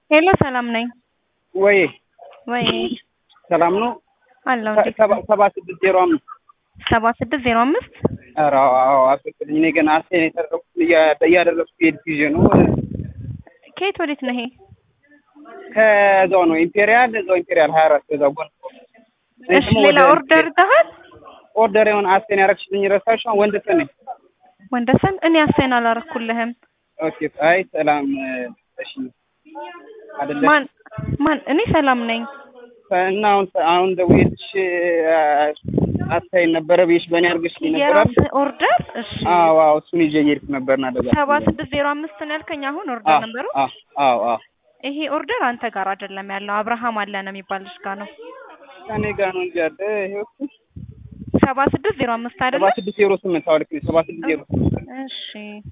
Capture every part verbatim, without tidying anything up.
ሄሎ ሰላም ነኝ ወይ ወይ ሰላም ነው አለው እንዴ ሰባት ስድስት ዜሮ አምስት ሰባት ስድስት ዜሮ አምስት ኧረ አዎ አስፈልኝ እኔ ገና አስቴን የተረኩት እያደረኩት ሄድ ነው ከየት ወዴት ነው ይሄ ከዛው ነው ኢምፔሪያል እዛው ኢምፔሪያል ሀያ አራት ከዛው ጎን እሺ ሌላ ኦርደር ታህል ኦርደር የሆነ አስቴን ያረክሽልኝ ረሳሽው ወንደሰን ነኝ ወንደሰን እኔ አስቴን አላረኩልህም ኦኬ አይ ሰላም እሺ አይደለም ማን ማን እኔ ሰላም ነኝ እና አሁን አሁን ደውዬልሽ አታይ ነበር ብዬሽ በእኔ አድርገሽልኝ ነበር የራስ ኦርደር እሺ አዎ አዎ እሱን ይዤ እየሄድኩ ነበርና ደጋ ሰባት ስድስት ዜሮ አምስት ነው ያልከኝ አሁን ኦርደር ነበሩ አዎ አዎ አዎ ይሄ ኦርደር አንተ ጋር አይደለም ያለው አብርሃም አለ ነው የሚባል ልጅ ጋር ነው እኔ ጋር ነው እንጂ አለ ይሄው ሰባት ስድስት ዜሮ አምስት አይደለም ሰባት ስድስት ዜሮ ስምንት አውልክ ሰባት ስድስት ዜሮ እሺ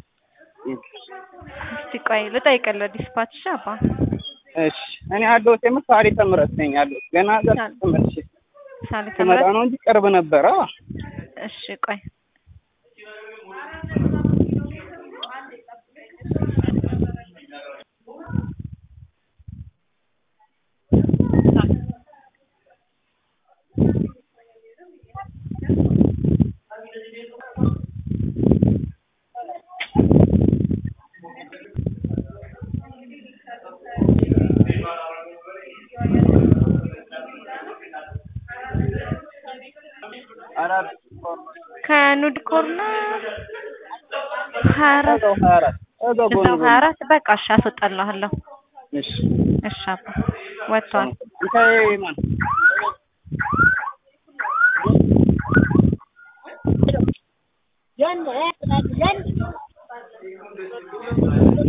እስቲ ቆይ ልጠይቅልህ ዲስፓች አባ እሺ እኔ አለው ተምር ሳሪ ተምረት ነኝ አለው ገና ዘር ተመልሽ ሳሪ ተምረት ነው እንጂ ቅርብ ነበር አ እሺ ቆይ አራት ከኑድ ኮርነር ሀያ አራት እዛው ጎን እዛው ሀያ አራት በቃ እሺ አስወጣልሃለሁ እሺ እሺ አባ ወጥቷል እንታይ ማን ያን ያን